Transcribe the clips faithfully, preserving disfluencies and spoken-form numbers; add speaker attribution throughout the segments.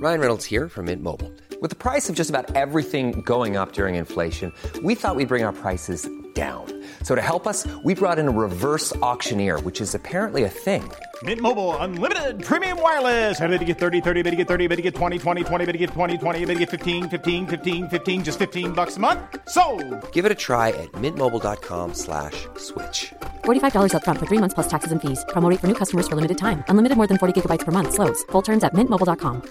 Speaker 1: Ryan Reynolds here from Mint Mobile. With the price of just about everything going up during inflation, we thought we'd bring our prices down. So to help us, we brought in a reverse auctioneer, which is apparently a thing.
Speaker 2: Mint Mobile Unlimited Premium Wireless. How to get thirty, thirty, how to get thirty, how to get twenty, twenty, twenty, how to get twenty, twenty, how to get fifteen, fifteen, fifteen, fifteen, just fifteen bucks a month? Sold!
Speaker 1: Give it a try at mintmobile.com slash switch.
Speaker 3: forty-five dollars up front for three months plus taxes and fees. Promo rate for new customers for limited time. Unlimited more than forty gigabytes per month. Slows full terms at mint mobile dot com.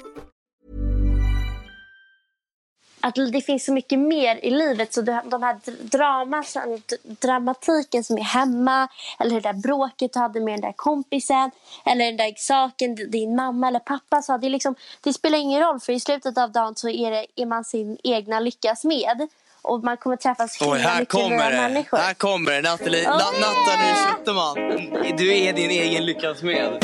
Speaker 4: Att det finns så mycket mer i livet, så de här draman, dramatiken som är hemma, eller det där bråket du hade med den där kompisen, eller den där saken din mamma eller pappa sa, det, är liksom, det spelar ingen roll, för i slutet av dagen så är, det, är man sin egna lyckas med, och man kommer träffas
Speaker 5: Oj, här
Speaker 4: mycket
Speaker 5: kommer
Speaker 4: nya
Speaker 5: det.
Speaker 4: människor.
Speaker 5: Här kommer det, Nathalie,
Speaker 4: Oh,
Speaker 5: Na- Nathalie Schuterman. Du är din egen lyckas med.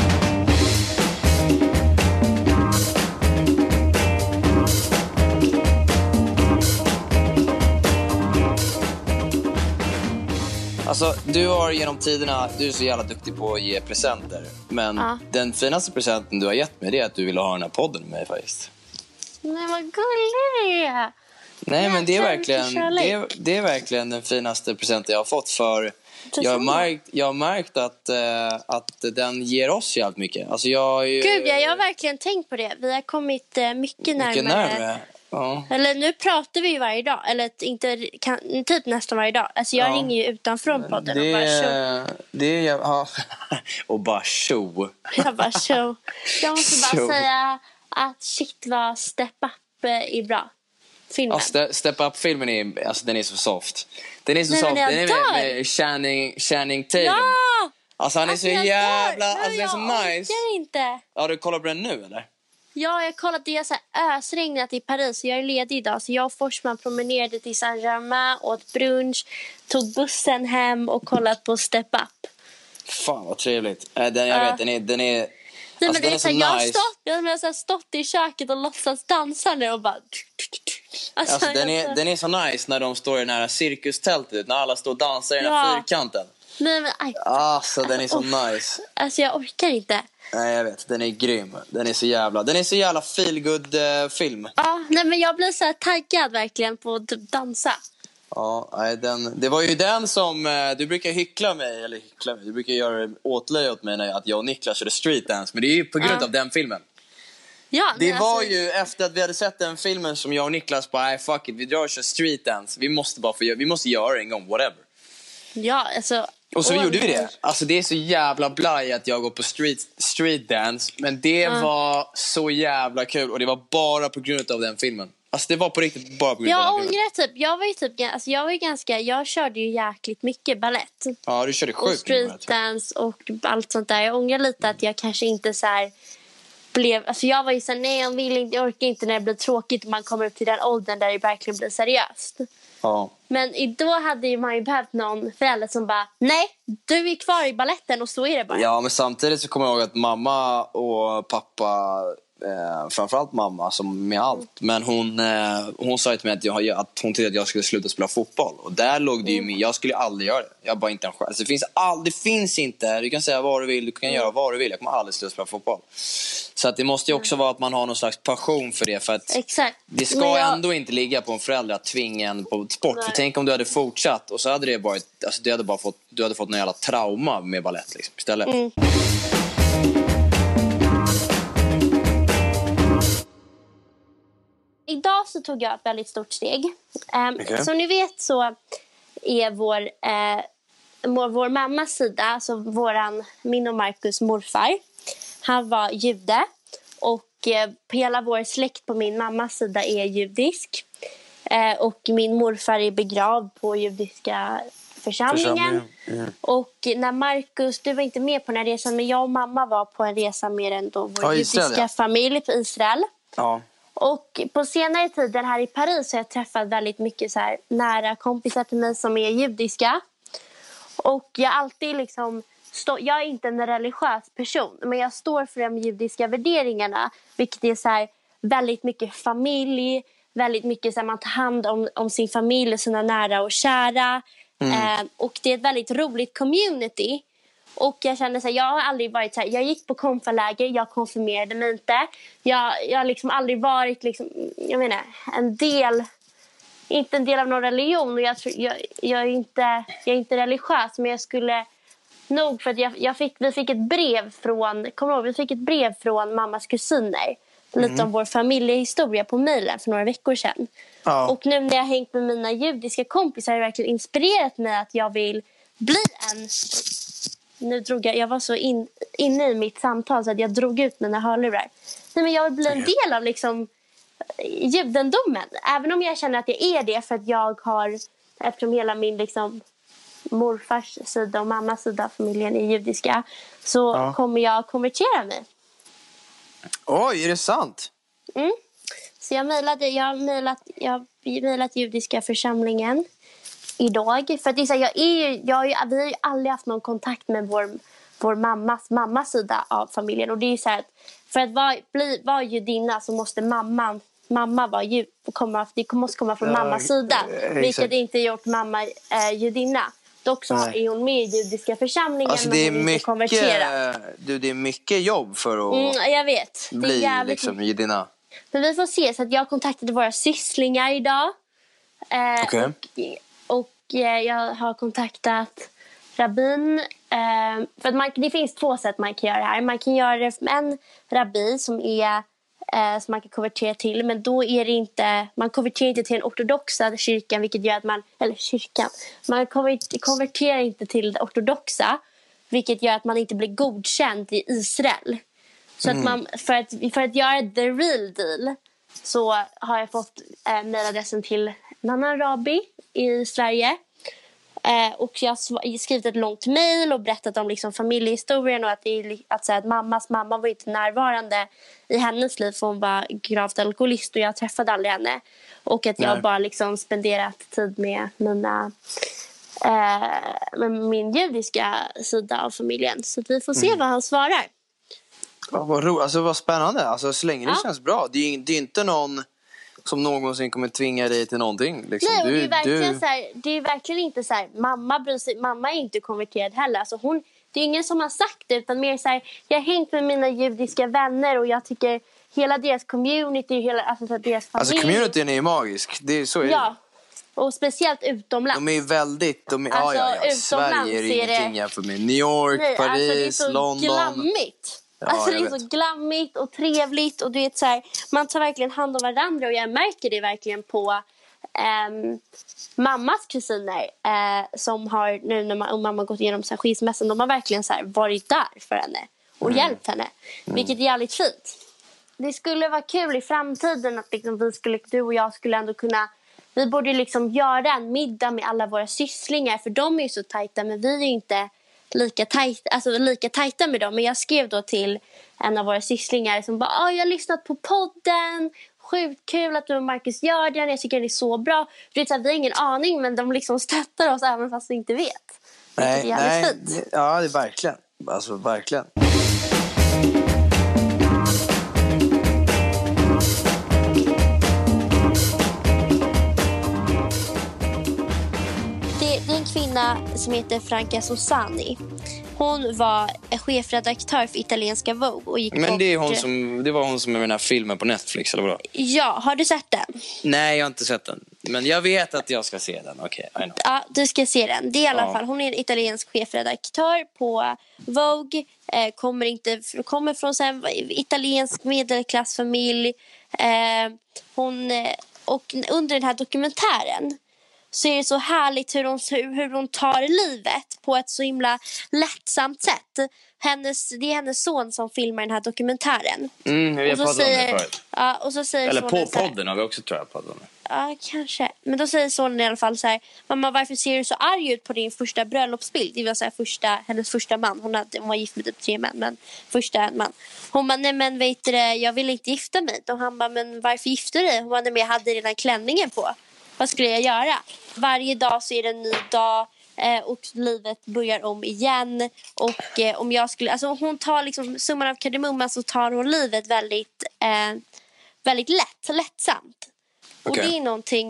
Speaker 5: Alltså, du har genom tiderna, du är så jävla duktig på att ge presenter. Men
Speaker 4: ja.
Speaker 5: Den finaste presenten du har gett mig, det är att du vill ha den här podden med mig faktiskt.
Speaker 4: Nej, vad gullig det är.
Speaker 5: Nej, men det är,
Speaker 4: Jag
Speaker 5: verkligen, det, är, det är verkligen den finaste presenten jag har fått. För jag har märkt, jag har märkt att, äh, att den ger oss jävligt mycket. Alltså jag har ju,
Speaker 4: Gud, jag, jag har verkligen tänkt på det. Vi har kommit äh, mycket närmare.
Speaker 5: Mycket närmare. Ja.
Speaker 4: Eller nu pratar vi ju varje dag. Eller inte, kan, typ nästan varje dag. Alltså jag
Speaker 5: Ja.
Speaker 4: ringer ju utanför podden
Speaker 5: det,
Speaker 4: och bara show.
Speaker 5: Det är ja. Och bara show.
Speaker 4: Jag bara show. Jag måste bara
Speaker 5: Show.
Speaker 4: säga att shit vad Step Up är bra. Filmen.
Speaker 5: Ja, Ste- Step Up-filmen är, alltså, den är så soft. Den är så
Speaker 4: Nej,
Speaker 5: soft.
Speaker 4: men jag
Speaker 5: Den är
Speaker 4: dör.
Speaker 5: med, med Channing, Channing Tatum.
Speaker 4: Ja!
Speaker 5: Alltså han är
Speaker 4: Alltså,
Speaker 5: så
Speaker 4: jag
Speaker 5: jävla,
Speaker 4: dör.
Speaker 5: alltså det är så
Speaker 4: Jag
Speaker 5: nice.
Speaker 4: orkar inte.
Speaker 5: Ja, du kollar på den nu eller?
Speaker 4: Ja, jag kollade, det är så här ösregnat i Paris, så jag är ledig idag. Så jag och Forsman promenerade till Saint-Germain, åt brunch, tog bussen hem och kollat på Step Up.
Speaker 5: Fan vad trevligt. Äh, den, jag
Speaker 4: Ja.
Speaker 5: vet, den är, den är,
Speaker 4: Nej,
Speaker 5: alltså,
Speaker 4: men det
Speaker 5: den
Speaker 4: är
Speaker 5: är
Speaker 4: så
Speaker 5: så
Speaker 4: här, jag har
Speaker 5: nice.
Speaker 4: stått, jag har så här stått i köket och låtsas dansa nu och bara... Alltså,
Speaker 5: Alltså, den,
Speaker 4: jag
Speaker 5: är,
Speaker 4: så-
Speaker 5: den är så nice när de står i den här cirkustältet, när alla står och dansar i den här
Speaker 4: Ja.
Speaker 5: fyrkanten.
Speaker 4: Nej, men, aj,
Speaker 5: Alltså den är så
Speaker 4: Uff.
Speaker 5: nice.
Speaker 4: alltså jag orkar inte.
Speaker 5: Nej jag vet, den är grym. Den är så jävla, den är så jävla feel good eh, film.
Speaker 4: Ja, nej, men jag blir så här taggad verkligen på att typ dansa.
Speaker 5: Ja, nej, den, det var ju den som eh, du brukar hyckla mig, eller hyckla mig, du brukar göra åtlöj åt mig när att jag och Niklas körde street dance, men det är ju på grund
Speaker 4: Ja.
Speaker 5: av den filmen.
Speaker 4: Ja,
Speaker 5: Det
Speaker 4: men
Speaker 5: var
Speaker 4: alltså,
Speaker 5: ju efter att vi hade sett den filmen som jag och Niklas bara, nej fuck it, vi drar och kör street dance. Vi måste bara få göra, vi måste göra det en gång, whatever.
Speaker 4: Ja, alltså...
Speaker 5: Och så
Speaker 4: åh,
Speaker 5: gjorde vi det. Alltså det är så jävla blaj att jag går på street, street dance. Men det
Speaker 4: Ja.
Speaker 5: var så jävla kul. Och det var bara på grund av den filmen. Alltså det var på riktigt bara på grund
Speaker 4: Jag
Speaker 5: av den filmen.
Speaker 4: ångrar typ, jag var ju typ, alltså jag var ju ganska, jag körde ju jäkligt mycket ballett.
Speaker 5: Ja, du körde
Speaker 4: Och
Speaker 5: sjukt mycket med det.
Speaker 4: streetdance och allt sånt där. Jag ångrar lite att jag kanske inte så här blev, alltså jag var ju så här, nej jag vill inte, jag orkar inte när det blir tråkigt och man kommer upp till den åldern där det verkligen blir seriöst.
Speaker 5: Ja.
Speaker 4: Men i- då hade ju man ju behövt någon förälder som bara, nej, du är kvar i balletten och så är det bara.
Speaker 5: Ja, men samtidigt så kommer jag ihåg att mamma och pappa, eh, framförallt mamma som med allt, men hon, eh, hon sa ju till mig att, jag, att hon tyckte att jag skulle sluta spela fotboll. Och där låg det ju
Speaker 4: Mm.
Speaker 5: med, jag skulle aldrig göra det. Jag bara inte en chans. Det finns, all, det finns inte, du kan säga vad du vill, du kan
Speaker 4: Mm.
Speaker 5: göra vad du vill. Jag kommer aldrig sluta spela fotboll. Så att det måste ju också vara att man har någon slags passion för det. För att
Speaker 4: Exakt.
Speaker 5: det ska
Speaker 4: Men jag-
Speaker 5: ändå inte ligga på en förälder att tvinga en på sport.
Speaker 4: Nej.
Speaker 5: För tänk om du hade fortsatt och så hade det varit, alltså du hade bara fått, du hade fått någon jävla trauma med ballett liksom, istället.
Speaker 4: Mm. Idag så tog jag ett väldigt stort steg. Um,
Speaker 5: Okej.
Speaker 4: Som ni vet så är vår, eh, vår, vår mammas sida, alltså våran, min och Marcus morfar, han var jude. Och eh, hela vår släkt på min mammas sida är judisk. Eh, och min morfar är begravd på judiska församlingen.
Speaker 5: Församlingen, mm.
Speaker 4: Och när Marcus, du var inte med på den här resan, men jag och mamma var på en resa med en då vår
Speaker 5: Ja, Israel,
Speaker 4: judiska
Speaker 5: ja.
Speaker 4: familj på Israel.
Speaker 5: Ja.
Speaker 4: Och på senare tiden här i Paris har jag träffat väldigt mycket så här nära kompisar till mig som är judiska. Och jag alltid liksom stå, jag är inte en religiös person, men jag står för de judiska värderingarna, vilket är så här väldigt mycket familj, väldigt mycket så här, man tar hand om, om sin familj och sina nära och kära.
Speaker 5: Mm.
Speaker 4: Eh, och det är ett väldigt roligt community. Och jag kände så här, jag har aldrig varit så här, jag gick på konfaläger, jag konfirmerade mig inte. Jag, jag har liksom aldrig varit liksom, jag menar, en del, inte en del av någon religion. Och jag, jag, jag, är inte, jag är inte religiös, men jag skulle nog, för att jag, jag fick, vi fick ett brev från, kommer ihåg, vi fick ett brev från mammas kusiner. Lite mm. om vår familjehistoria på mejlen för några veckor sedan. Ja. Och nu när jag har hängt med mina judiska kompisar har det verkligen inspirerat mig att jag vill bli en... Nu drog jag, jag var så in, inne i mitt samtal så att jag drog ut mina hörlurar. Nej, men jag vill bli en del av liksom judendomen. Även om jag känner att jag är det för att jag har, eftersom hela min liksom morfars sida och mammas sida av familjen är judiska, så ja. kommer jag konvertera mig.
Speaker 5: Oj, är det sant?
Speaker 4: Mm. Så jag mejlade, jag har mejlat, jag har mejlat judiska församlingen idag. För att det är så här, jag är ju, jag är, vi har ju aldrig haft någon kontakt med vår, vår mammas, mammas sida av familjen. Och det är ju så här att för att vara, bli, vara judinna så måste mamman, mamma vara jud, komma, det måste komma från ja, mammas sida. Vilket inte gjort mamma eh, judinna. Dock så Nej. är hon med i judiska församlingen.
Speaker 5: Alltså det är mycket, du, det är mycket jobb för att
Speaker 4: mm, jag vet. Det
Speaker 5: bli liksom judinna.
Speaker 4: Men vi får se, så att jag kontaktade våra sysslingar idag. Eh,
Speaker 5: okay.
Speaker 4: Och, och eh, jag har kontaktat rabbin. Eh, för att man, det finns två sätt man kan göra det här. Man kan göra det med en rabbi som är eh, som man kan konvertera till. Men då är det inte, man konverterar inte till den ortodoxa kyrkan, vilket gör att man, eller kyrkan, man konverterar inte till det ortodoxa, vilket gör att man inte blir godkänd i Israel. Så mm. att man, för att, för att göra the real deal så har jag fått eh, mejladressen till en annan rabbi i Sverige. Eh, och jag har skrivit ett långt mejl och berättat om liksom familjehistorien och att, det är, att, så här, att mammas mamma var inte närvarande i hennes liv för hon var gravt alkoholist och jag träffade aldrig henne. Och att jag Nej. bara liksom spenderat tid med mina eh, med min judiska sida av familjen. Så att vi får se mm. vad han svarar.
Speaker 5: Ja, vad ro, alltså vad spännande. Alltså så länge det ja. känns bra. Det är, det är inte någon som någonsin kommer tvinga dig till någonting. Liksom.
Speaker 4: Nej, och
Speaker 5: du,
Speaker 4: det, är verkligen
Speaker 5: du...
Speaker 4: så här, det är verkligen inte så här, mamma bryr sig, mamma är inte konverterad heller. Alltså hon, det är ingen som har sagt det, utan mer så här, jag har hängt med mina judiska vänner och jag tycker hela deras community, hela, alltså så deras familj.
Speaker 5: Alltså communityn är ju magisk. Det är så är
Speaker 4: ja. Och speciellt utomlands.
Speaker 5: De är väldigt, de är, alltså, ja, ja, ja. Sverige är det ingenting det... jämfört med New York, Nej, Paris, alltså, det är så London.
Speaker 4: Glammigt.
Speaker 5: Ja,
Speaker 4: alltså det är
Speaker 5: vet.
Speaker 4: så glammigt och trevligt och du vet så här, man tar verkligen hand om varandra och jag märker det verkligen på um, mammas kusiner uh, som har nu när man, och mamma gått igenom så här skilsmässan, de har verkligen så här varit där för henne och mm. hjälpt henne, mm. vilket är jävligt fint. Det skulle vara kul i framtiden att liksom vi skulle, du och jag skulle ändå kunna, vi borde liksom göra en middag med alla våra sysslingar för de är ju så tajta men vi är ju inte lika tajt, alltså lika tajta med dem. Men jag skrev då till en av våra sysslingar som bara, ah, jag har lyssnat på podden, sjukt kul att du och Marcus gör den, jag tycker det är så bra. Du vet, så här, vi har ingen aning men de liksom stöttar oss även fast vi inte vet.
Speaker 5: Nej, det är nej fint. Ja, det är verkligen, alltså verkligen.
Speaker 4: Det är en kvinna som heter Franca Sossani. Hon var chefredaktör för italienska Vogue och gick
Speaker 5: Men
Speaker 4: bort...
Speaker 5: det är hon som det var hon som är med den här filmen på Netflix eller vad?
Speaker 4: Ja, har du sett den?
Speaker 5: Nej, jag har inte sett den. Men jag vet att jag ska se den. Okej, okay, I know.
Speaker 4: Ja, du ska se den. Det är i alla ja. fall hon är en italiensk chefredaktör på Vogue. Eh, kommer inte kommer från så här italiensk medelklassfamilj. Eh, hon och under den här dokumentären så är det så härligt hur hon, hur hon tar livet på ett så himla lättsamt sätt. Hennes, det är hennes son som filmar den här dokumentären.
Speaker 5: Mm, vi har pratat om det förut.
Speaker 4: Ja, och så säger
Speaker 5: Eller på
Speaker 4: så här,
Speaker 5: podden har vi också tror jag pratat om det.
Speaker 4: Ja, kanske. Men då säger sonen i alla fall så här: mamma, varför ser du så arg ut på din första bröllopsbild? Det var så här första, hennes första man. Hon, hade, hon var gift med typ tre män, men första man. Hon bara, nej men vet du, jag vill inte gifta mig. Och han bara, men varför gifter du dig? Hon bara, nej men jag hade redan klänningen på. Vad skulle jag göra? Varje dag så är det en ny dag eh, och livet börjar om igen. Och eh, om jag skulle, alltså hon tar liksom summan av kardemumman så tar hon livet väldigt, eh, väldigt lätt, lättsamt. Okay. Och det är någonting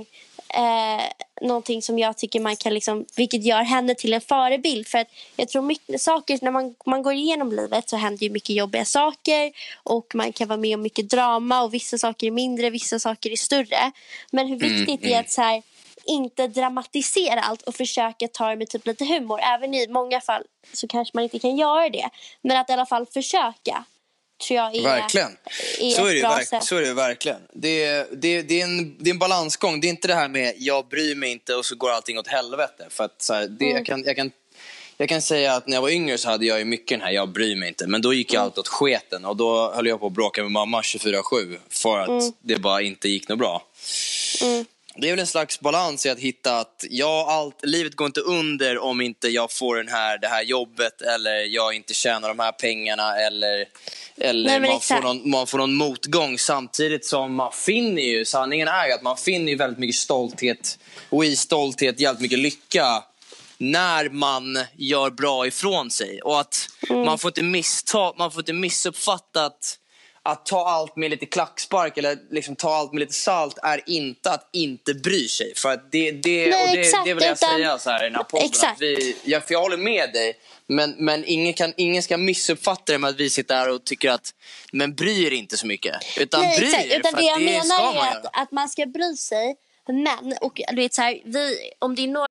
Speaker 4: eh, någonting som jag tycker man kan liksom, vilket gör henne till en förebild. För att jag tror mycket saker, när man, man går igenom livet så händer ju mycket jobbiga saker och man kan vara med om mycket drama och vissa saker är mindre, vissa saker är större. Men hur viktigt mm, är att så här, inte dramatisera allt och försöka ta det med typ lite humor. Även i många fall så kanske man inte kan göra det, men att i alla fall försöka. Tror jag är,
Speaker 5: verkligen.
Speaker 4: Är
Speaker 5: så, är det verk- så är det verkligen. Det är, det, är, det, är en, det är en balansgång. Det är inte det här med jag bryr mig inte och så går allting åt helvete. För att, så här, det, mm. jag, kan, jag, kan, jag kan säga att när jag var yngre så hade jag ju mycket den här jag bryr mig inte. Men då gick jag mm. allt åt sketen. Och då höll jag på att bråka med mamma tjugofyra sju. För att mm. det bara inte gick något bra. Mm. Det är väl en slags balans i att hitta att ja, allt, livet går inte under om inte jag får den här, det här jobbet eller jag inte tjänar de här pengarna eller, eller Nej, man, får någon, man får någon motgång, samtidigt som man finner ju, sanningen är ju att man finner ju väldigt mycket stolthet och i stolthet jävligt mycket lycka när man gör bra ifrån sig och att mm. man får inte missta, man får inte missuppfatta att Att ta allt med lite klackspark eller liksom ta allt med lite salt är inte att inte bry sig. För att det, det,
Speaker 4: Nej,
Speaker 5: och det,
Speaker 4: exakt,
Speaker 5: det vill jag
Speaker 4: utan...
Speaker 5: säga så här i den här podden. Att vi, ja, för jag håller med dig. Men, men ingen, kan, ingen ska missuppfatta det med att vi sitter här och tycker att men bryr inte så mycket. Utan
Speaker 4: Nej,
Speaker 5: bryr
Speaker 4: exakt. Utan
Speaker 5: för
Speaker 4: det jag
Speaker 5: det
Speaker 4: menar
Speaker 5: är
Speaker 4: att, att man ska bry sig. Men, och du vet så här, vi, om det är några...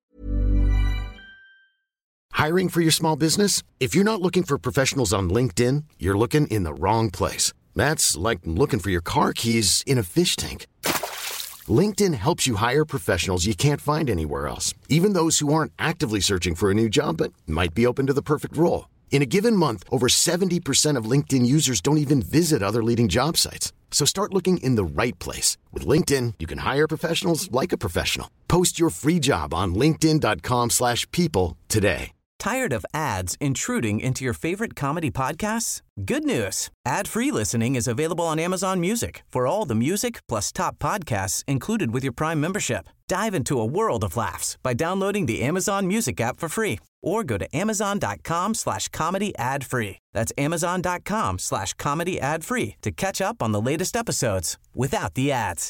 Speaker 6: Hiring for your small business? If you're not looking for professionals on LinkedIn, you're looking in the wrong place. That's like looking for your car keys in a fish tank. LinkedIn helps you hire professionals you can't find anywhere else, even those who aren't actively searching for a new job but might be open to the perfect role. In a given month, over seventy percent of LinkedIn users don't even visit other leading job sites. So start looking in the right place. With LinkedIn, you can hire professionals like a professional. Post your free job on linkedin dot com slash people today.
Speaker 7: Tired of ads intruding into your favorite comedy podcasts? Good news. Ad-free listening is available on Amazon Music for all the music plus top podcasts included with your Prime membership. Dive into a world of laughs by downloading the Amazon Music app for free or go to amazon dot com slash comedy ad free. That's amazon dot com slash comedy ad free to catch up on the latest episodes without the ads.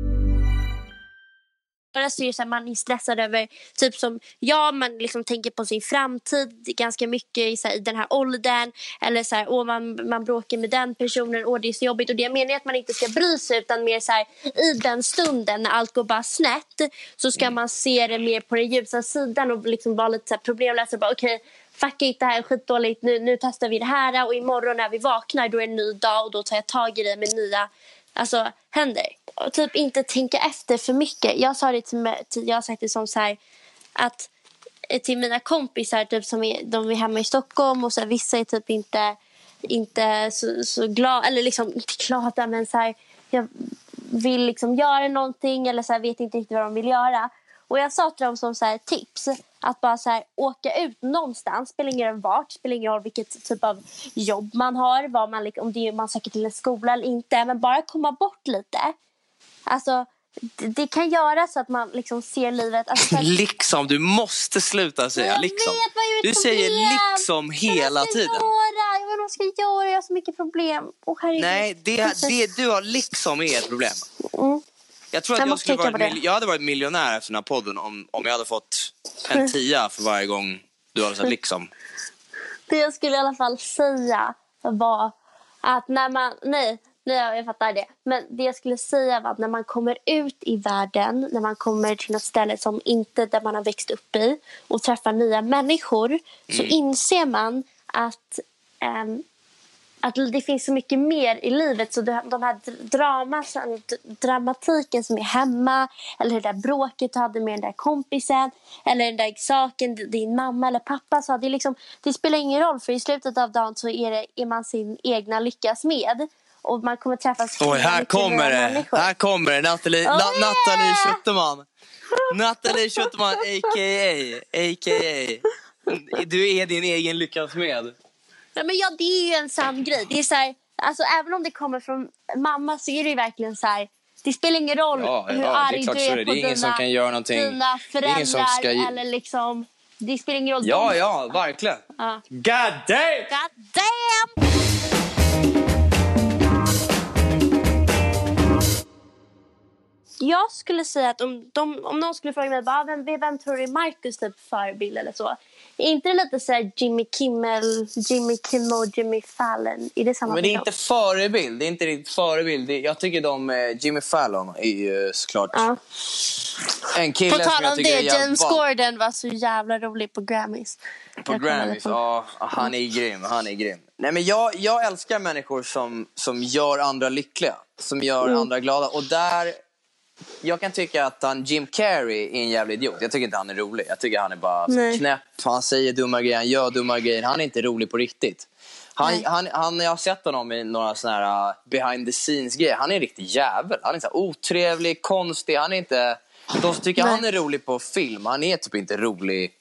Speaker 4: Så är så här, man är stressad över typ som ja, man liksom tänker på sin framtid ganska mycket i, så här, i den här åldern eller så här, åh, man, man bråkar med den personen, åh, det är så jobbigt. Och det jag menar är att man inte ska bry sig utan mer så här, i den stunden när allt går bara snett så ska man se det mer på den ljusa sidan och liksom vara lite så här problemlös och bara okej, okay, fuck it, det här är skitdåligt, nu, nu testar vi det här och imorgon när vi vaknar då är det en ny dag och då tar jag tag i det med nya alltså händer. Och typ inte tänka efter för mycket. Jag sa det till mig, till, jag har sagt det som så här att till mina kompisar typ som är, de är hemma i Stockholm och så här, vissa är typ inte inte så, så glada eller liksom inte glada men så här, jag vill liksom göra någonting eller så här, vet inte riktigt vad de vill göra. Och jag sa till dem som så här, tips att bara så här, åka ut någonstans, spelar ingen roll vart, spelar ingen roll vilket typ av jobb man har, vad man, om det är, man söker till en skola eller inte, men bara komma bort lite. Alltså, det, det kan göra så att man liksom ser livet. Alltså, här,
Speaker 5: liksom, du måste sluta säga
Speaker 4: jag
Speaker 5: liksom.
Speaker 4: Vet vad jag
Speaker 5: du säger liksom hela tiden.
Speaker 4: Göra? Vad de ska göra, jag har så mycket problem. Oh,
Speaker 5: Nej, det, det du har liksom är ett problem.
Speaker 4: Mm.
Speaker 5: Jag tror att jag, jag, skulle varit mil- jag hade varit miljonär efter den här podden om, om jag hade fått en tia för varje gång du hade sagt liksom.
Speaker 4: Det jag skulle i alla fall säga var att när man, nej, nej jag fattar det. Men det jag skulle säga var att när man kommer ut i världen, när man kommer till något ställe som inte där man har växt upp i och träffar nya människor mm. så inser man att um, att det finns så mycket mer i livet så de här drama, dramatiken som är hemma eller det där bråket du hade med den där kompisen eller den där saken din mamma eller pappa sa det liksom, det spelar ingen roll för i slutet av dagen så är, det, är man sin egna lyckas med och man kommer träffas.
Speaker 5: Oj, här kommer det människor. Här kommer det Nathalie, oh, yeah! Nathalie Schuterman Nathalie Schuterman a k a a k a du är din egen lyckas med.
Speaker 4: Ja, men ja, det är ju en sann grej. Det är så här, alltså även om det kommer från mamma så är det ju verkligen så här. Det spelar ingen roll
Speaker 5: ja,
Speaker 4: hur
Speaker 5: ja,
Speaker 4: arg
Speaker 5: är
Speaker 4: du är på
Speaker 5: det är ingen som kan göra någonting.
Speaker 4: Dina föräldrar
Speaker 5: ska...
Speaker 4: eller liksom. Det spelar ingen roll.
Speaker 5: Ja, ja, verkligen.
Speaker 4: Ja.
Speaker 5: God damn!
Speaker 4: God damn! jag skulle säga att om, de, om någon skulle fråga mig bara, vem, vem tror du är Marcus typ förebild eller så, är inte det lite så här Jimmy Kimmel, Jimmy Kimmel, Jimmy Fallon? Är det samma?
Speaker 5: Men det är inte förebild, det är inte riktigt förebild. Det, jag tycker de eh, Jimmy Fallon är ju såklart
Speaker 4: ja.
Speaker 5: en kille
Speaker 4: på
Speaker 5: som
Speaker 4: tal
Speaker 5: jag
Speaker 4: om
Speaker 5: tycker
Speaker 4: det,
Speaker 5: är
Speaker 4: James
Speaker 5: jävla...
Speaker 4: Gordon var så jävla rolig på Grammys.
Speaker 5: På Grammys, ja, han är grym, han är grym. Nej, men jag, jag älskar människor som, som gör andra lyckliga, som gör mm. andra glada. Och där, jag kan tycka att han, Jim Carrey är en jävla idiot. Jag tycker inte han är rolig, jag tycker han är bara Nej. knäpp. Han säger dumma grejer, han gör dumma grejer. Han är inte rolig på riktigt. Han, han, han, jag har sett honom i några såna här uh, behind the scenes grejer. Han är en riktig jävel, han är så här otrevlig, konstig. Han är inte, de som tycker Nej. han är rolig på film, han är typ inte rolig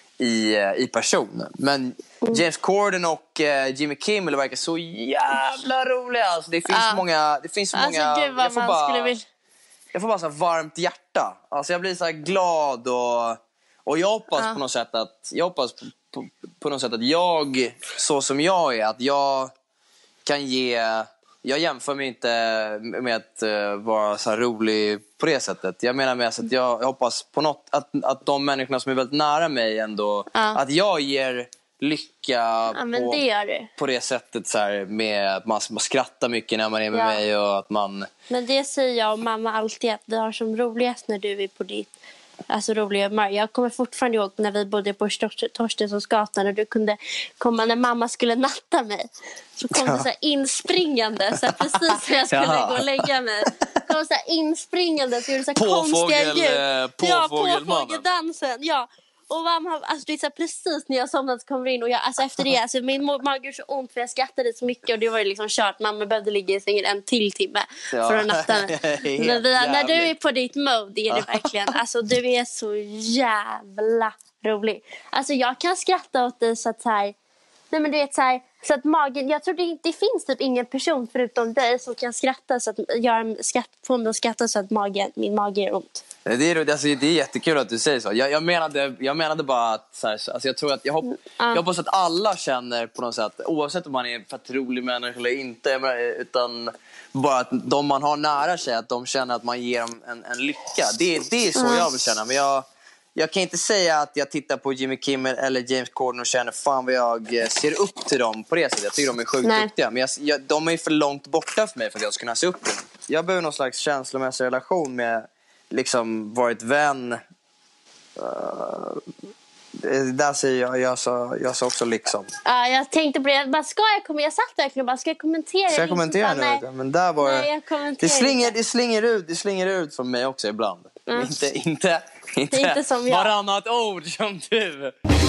Speaker 5: i, i person. Men James Corden och uh, Jimmy Kimmel verkar så jävla roliga. Alltså, det finns uh, många, det finns
Speaker 4: alltså,
Speaker 5: många
Speaker 4: gud vad
Speaker 5: jag, får
Speaker 4: man
Speaker 5: bara,
Speaker 4: skulle vilja...
Speaker 5: jag får bara så varmt hjärta. Alltså jag blir så här glad och, och jag hoppas uh. på något sätt att jag hoppas på, på, på något sätt att jag, så som jag är, att jag kan ge, jag jämför mig inte med att uh, vara så här rolig på det sättet. Jag menar med att jag, jag hoppas på något att, att de människorna som är väldigt nära mig ändå, uh. att jag ger lycka
Speaker 4: ja,
Speaker 5: på,
Speaker 4: men det gör du.
Speaker 5: på det sättet så här, med att man, man skrattar mycket när man är med ja. mig och att man...
Speaker 4: Men det säger jag och mamma alltid, att det har som roligast när du är på ditt alltså roliga humör. Jag kommer fortfarande ihåg när vi bodde på Torstenssonsgatan och du kunde komma när mamma skulle natta mig. Så kom ja. det så här inspringande så här, precis när jag skulle ja. gå och lägga mig. Kom så här inspringande så gjorde så här konstiga ljud. Ja, påfågeldansen. Ja. Och mamma, alltså det är så här, precis när jag somnat så kommer in och jag, alltså efter det, alltså min mage gjorde så ont för jag skrattade så mycket och det var ju liksom kört. Mamma behövde ligga i sängen en till timme ja. för att natta mig. Men vi, när du är på ditt mode är det verkligen, alltså du är så jävla rolig. Alltså jag kan skratta åt dig så att så här, nej men du vet så här, så att magen, jag tror det inte finns typ ingen person förutom dig som kan skratta så att göra skratt, få mig att skratta så att magen, min mage gör ont.
Speaker 5: Det är, alltså, det är jättekul att du säger så. Jag, jag, menade, jag menade bara att så här, alltså, jag tror att jag, hopp, mm. jag hoppas att alla känner på något sätt, oavsett om man är för rolig människa eller inte, utan bara att de man har nära sig, att de känner att man ger dem en, en lycka. Det, det är så mm. jag vill känna. Men jag, jag kan inte säga att jag tittar på Jimmy Kimmel eller James Corden och känner fan vad jag ser upp till dem på det sättet. Jag tycker de är sjukt duktiga. Men jag, jag, de är för långt borta för mig för att jag ska kunna se upp till dem. Jag behöver någon slags känslomässig relation med liksom varit vän. Uh, där säger jag, jag sa, jag sa också liksom.
Speaker 4: Ja, jag tänkte på det. Jag bara, ska jag komma? Jag satt verkligen bara, ska jag kommentera?
Speaker 5: Ska jag kommentera nu? Bara, men där var nej, jag det slinger, det slinger ut, det slinger ut från mig också ibland. Mm. Inte, inte, inte,
Speaker 4: inte som jag.
Speaker 5: Varannat ord som du.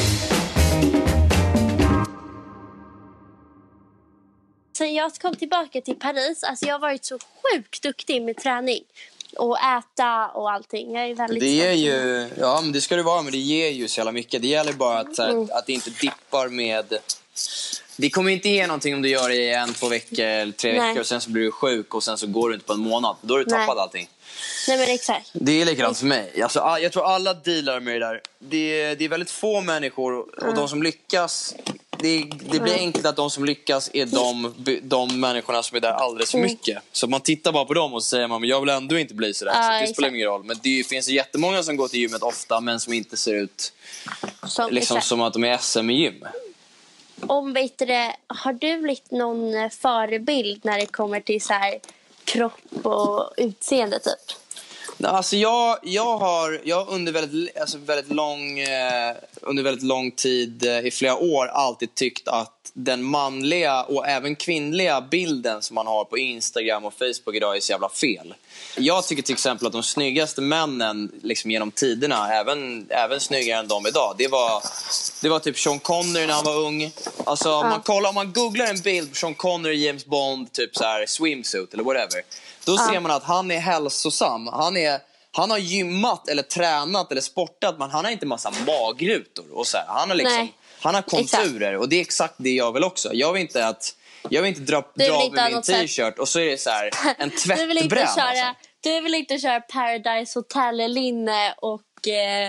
Speaker 4: Sen jag kom tillbaka till Paris, alltså jag har varit så sjukt duktig med träning. Och äta och allting. Jag är väldigt
Speaker 5: det ger ju, ja men det ska det vara, men det ger ju så jävla mycket. Det gäller bara att, här, mm. att det inte dippar med. Det kommer inte ge någonting om du gör det i en, två veckor eller tre Nej. veckor och sen så blir du sjuk och sen så går du inte på en månad. Då har du tappat Nej. allting.
Speaker 4: Nej men exakt.
Speaker 5: Det är likadant för mig. Alltså, jag tror alla dealar med det där. Det är, det är väldigt få människor och mm. de som lyckas. Det, det blir enkelt att de som lyckas är de, de människorna som är där alldeles för mycket. Så man tittar bara på dem och så säger man, men jag vill ändå inte bli sådär.
Speaker 4: Ja,
Speaker 5: så det spelar ingen roll. Men det finns jättemånga som går till gymmet ofta men som inte ser ut som, liksom, som att de är S M i gym.
Speaker 4: Om vet du, har du blivit någon förebild när det kommer till så här kropp och utseende typ?
Speaker 5: Alltså jag, jag har jag under väldigt, alltså väldigt lång eh, under väldigt lång tid eh, i flera år alltid tyckt att den manliga och även kvinnliga bilden som man har på Instagram och Facebook idag är så jävla fel. Jag tycker till exempel att de snyggaste männen liksom genom tiderna, även, även snyggare än de idag, det var, det var typ Sean Connery när han var ung. Alltså ja. om, man kollar, om man googlar en bild på Sean Connery, James Bond, typ så här swimsuit eller whatever, då ja. ser man att han är hälsosam. Han är Han har gymmat eller tränat eller sportat, men han har inte massa magrutor och så här. Han har liksom, han har konturer exakt. Och det är exakt det jag vill också. Jag vill inte att jag vill inte dra, dra av min t-shirt och så är det så här en tvättbränn.
Speaker 4: Du vill inte köra,
Speaker 5: alltså.
Speaker 4: du vill inte köra Paradise Hotel linne och eh,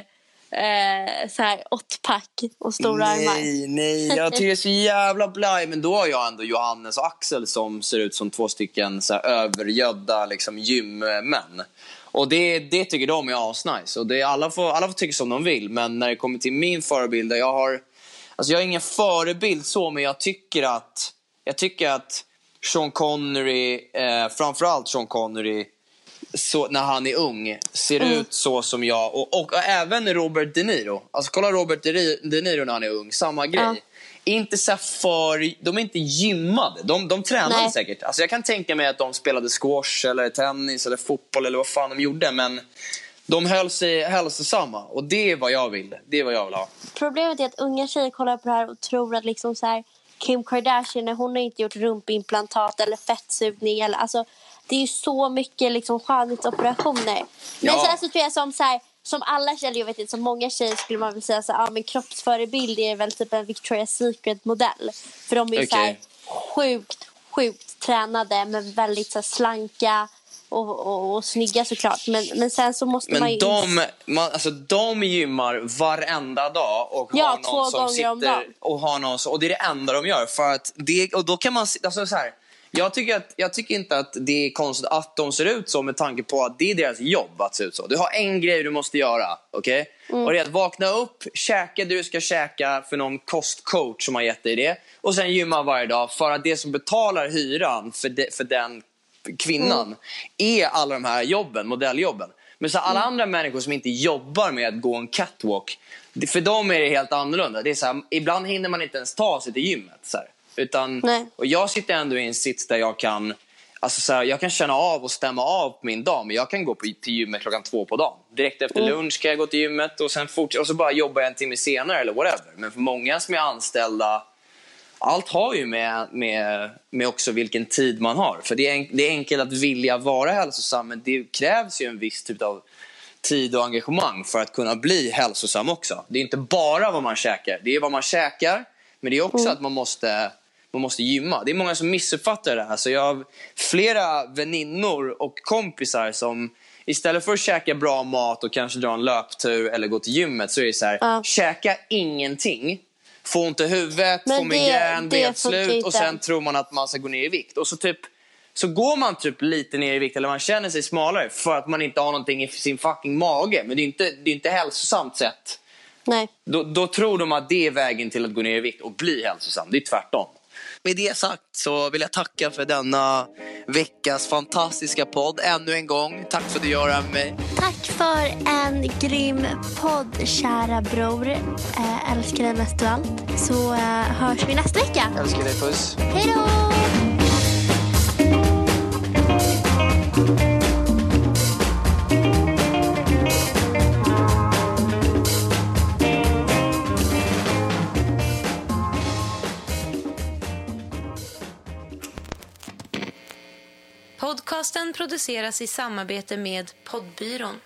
Speaker 4: eh, så här åttpack och stora armar.
Speaker 5: Nej, nej, jag tycker det är så jävla blaj. Men då har jag ändå Johannes och Axel som ser ut som två stycken så här övergödda liksom gymmän. Och det, det tycker de är asnice. Och det, alla, får, alla får tycka som de vill. Men när det kommer till min förebild, jag har, alltså jag har ingen förebild så, men jag tycker att jag tycker att Sean Connery, eh, framförallt Sean Connery, så, när han är ung, ser mm. ut så som jag. Och, och, och även Robert De Niro. Alltså kolla Robert De Niro när han är ung, samma grej. Ja. Inte så för, de är inte gymmade. De, de tränade Nej. säkert. Alltså jag kan tänka mig att de spelade squash eller tennis eller fotboll eller vad fan de gjorde. Men de höll sig hälsosamma. Och det är vad jag vill. Det är vad jag vill ha.
Speaker 4: Problemet är att unga tjejer kollar på det här och tror att liksom så här, Kim Kardashian, hon har inte gjort rumpimplantat eller fettsugning. Eller, alltså, det är ju så mycket liksom skönhetsoperationer. Men ja. sen så tror jag som så här, som alla tjejer, jag vet inte, som många tjejer skulle man väl säga så ja, men kroppsförebild är väl typ en Victoria's Secret-modell. För de är ju okay. så här sjukt, sjukt tränade, men väldigt så här slanka och, och, och snygga såklart. Men, men sen så måste
Speaker 5: men
Speaker 4: man ju...
Speaker 5: de, man, alltså, de gymmar varenda dag och
Speaker 4: ja,
Speaker 5: har någon som sitter och har någon som, och det är det enda de gör. För att det, och då kan man, alltså så här... Jag tycker, att, jag tycker inte att det är konstigt att de ser ut så, med tanke på att det är deras jobb att se ut så. Du har en grej du måste göra, okej? Okay? Mm. Och det är att vakna upp, käka det du ska käka för någon kostcoach som har gett dig det. Och sen gymma varje dag, för att det som betalar hyran för, de, för den kvinnan mm. är alla de här jobben, modelljobben. Men så alla mm. andra människor som inte jobbar med att gå en catwalk, för dem är det helt annorlunda. Det är så här, ibland hinner man inte ens ta sig till gymmet så här. Utan, och jag sitter ändå i en sits där jag kan, alltså så här, jag kan känna av och stämma av på min dag. Men jag kan gå på, till gymmet klockan två på dagen. Direkt efter mm. lunch kan jag gå till gymmet och sen fortsätta, och så bara jobba en timme senare eller whatever. Men för många som är anställda, allt har ju med, med, med också vilken tid man har. För det är, en, det är enkelt att vilja vara hälsosam, men det krävs ju en viss typ av tid och engagemang för att kunna bli hälsosam också. Det är inte bara vad man käkar, det är vad man käkar, men det är också mm. att man måste... Man måste gymma. Det är många som missuppfattar det här. Så jag har flera väninnor och kompisar som istället för att käka bra mat och kanske dra en löptur eller gå till gymmet, så är det så här, ja. käka ingenting, få ont i huvudet, men få migrän, bli slut, och sen tror man att man ska gå ner i vikt. Och så typ så går man typ lite ner i vikt, eller man känner sig smalare för att man inte har någonting i sin fucking mage. Men det är inte, det är inte hälsosamt sett. Nej. Då, då tror de att det är vägen till att gå ner i vikt och bli hälsosam. Det är tvärtom. Med det sagt så vill jag tacka för denna veckas fantastiska podd. Ännu en gång, tack för att du gör det med mig.
Speaker 4: Tack för en grym podd, kära bror. äh, Älskar dig mest av allt. Så äh, hörs vi nästa vecka.
Speaker 5: Älskar dig, puss.
Speaker 4: Hej då.
Speaker 8: Podcasten produceras i samarbete med Poddbyrån.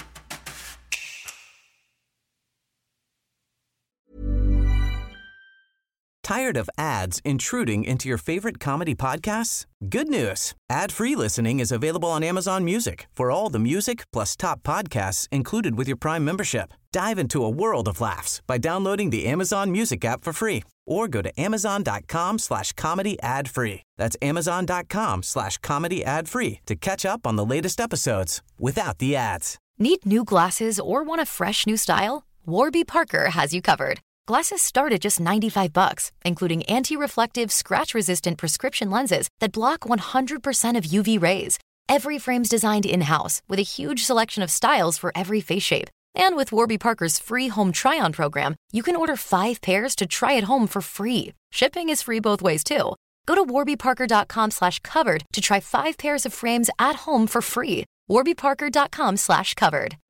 Speaker 7: Tired of ads intruding into your favorite comedy podcasts? Good news. Ad-free listening is available on Amazon Music for all the music plus top podcasts included with your Prime membership. Dive into a world of laughs by downloading the Amazon Music app for free or go to amazon.com slash comedy ad free. That's amazon.com slash comedy ad free to catch up on the latest episodes without the ads.
Speaker 3: Need new glasses or want a fresh new style? Warby Parker has you covered. Glasses start at just ninety-five bucks, including anti-reflective, scratch-resistant prescription lenses that block one hundred percent of U V rays. Every frame's designed in-house with a huge selection of styles for every face shape. And with Warby Parker's free home try-on program, you can order five pairs to try at home for free. Shipping is free both ways, too. Go to warbyparker.com slash covered to try five pairs of frames at home for free. warbyparker.com slash covered.